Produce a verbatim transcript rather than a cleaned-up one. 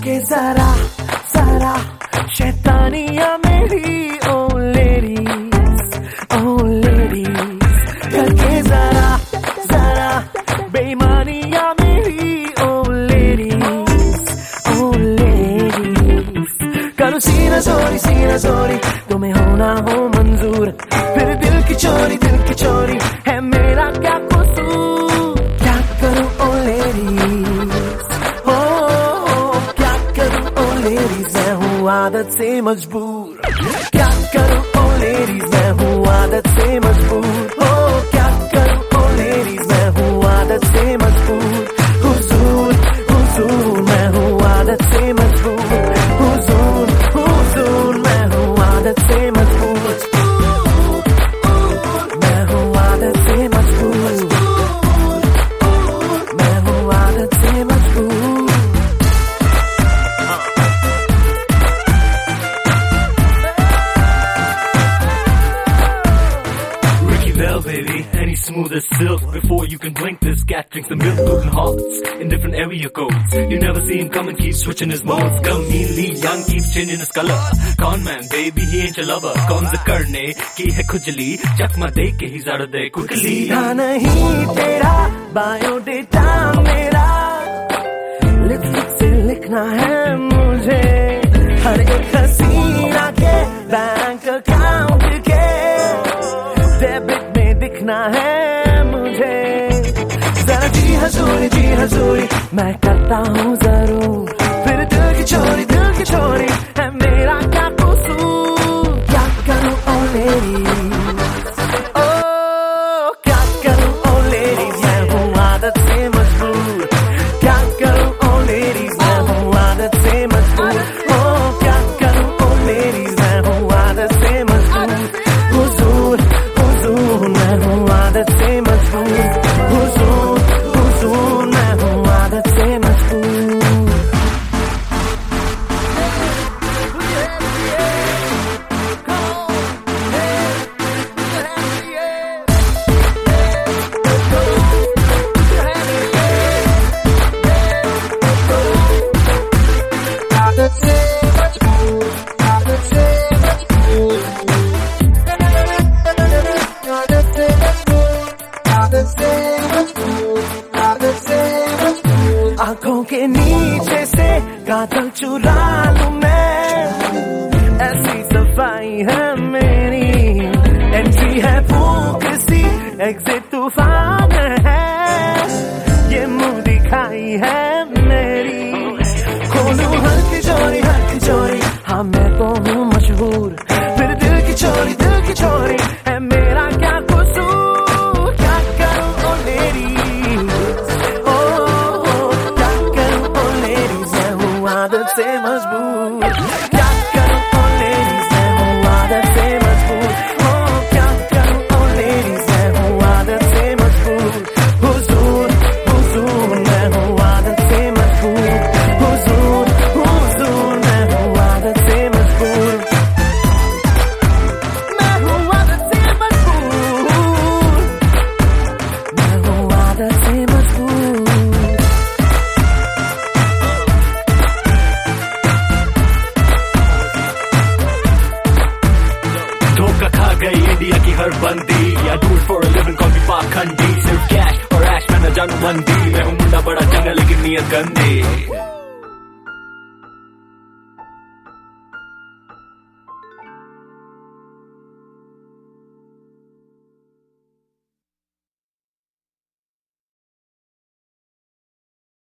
करके जरा जरा शैतानिया मेरी ओ लेडीज ओ लेडीज करके जरा जरा बेईमानिया मेरी ओ लेडीज ओ लेडीज करो सीना चोरी सीना चोरी तुम्हें होना हो मंजूर फिर दिल की चोरी दिल की चोरी है मेरा क्या कसूर क्या करूं ओ लेडीज हो क्या करूं ओ लेडीज मैं हूँ आदत से मजबूर क्या करूं ओ लेडीज मैं हूँ आदत से मजबूर हो क्या करूं ओ लेडीज मैं हूँ आदत से मजबूर हुजूर हुजूर मैं हूँ आदत से मजबूर हुजूर हुजूर मैं हूँ आदत से मजबूर मैं हूँ आदत से मजबूर मैं हूँ आदत से मजबूर Well, baby, and he's smooth as silk. Before you can blink, this cat drinks the milk. Broken hearts in different area codes. You never see him come and keep switching his modes. Conveniently young, keeps changing his color. Con man, baby, he ain't your lover. Cons the karne ki hai khujli. Chakma de ke he's out of there quickly. सीधा नहीं तेरा biodata मेरा lipstick से लिखना है मुझे हर एक हसीना के बैंक अकाउंट के डेबिट में दिखना है मुझे जरा जी हजूरी जी हजूरी मैं करता हूँ जरूर फिर दिल की चोरी दिल की चोरी है मेरा क्या कसूर क्या करूँ ओ लेडीज ओ क्या करूँ ओ लेडीज मैं हूँ आदत से मजबूर क्या करूँ ओ लेडीज मैं हूँ आदत से मजबूर ओ क्या करूँ ओ लेडीज मैं हूँ आदत से मजबूर हुजूर हुजूर मैं हूँ आदत से मजबूर हुजूर हुजूर मैं हूँ आदत से मजबूर आंखों के नीचे से काजल चुरा लूं मैं ऐसी सफाई है मेरी एंट्री है फूक सी एग्जिट तूफान है ये मुंह दिखाई है मेरी खोलूं हर की चोरी हर की चोरी हाँ मैं तो हूँ मशहूर फिर दिल की चोरी दिल की चोरी है मेरा क्या कसूर क्या करूं ओ लेडीज ओ क्या करूं ओ लेडीज मैं हूँ आदत से मजबूर क्या करूं ओ लेडीज मैं हूँ आदत से मजबूर ओ क्या करूं ओ लेडीज मैं हूँ आदत से मजबूर हुजूर हुजूर मैं हूँ आदत से मजबूर हुजूर हुजूर मैं हूँ आदत से मजबूर मैं हूँ आदत से मजबूर मैं हूँ आदत से मजबूर धोखा खा गई इंडिया की हर बंदी या do it for a living call me पाखंडी सिर्फ कैश और ऐश मैं न जानू मंदी मैं हूँ मुंडा बड़ा चंगा लेकिन नियत गंदी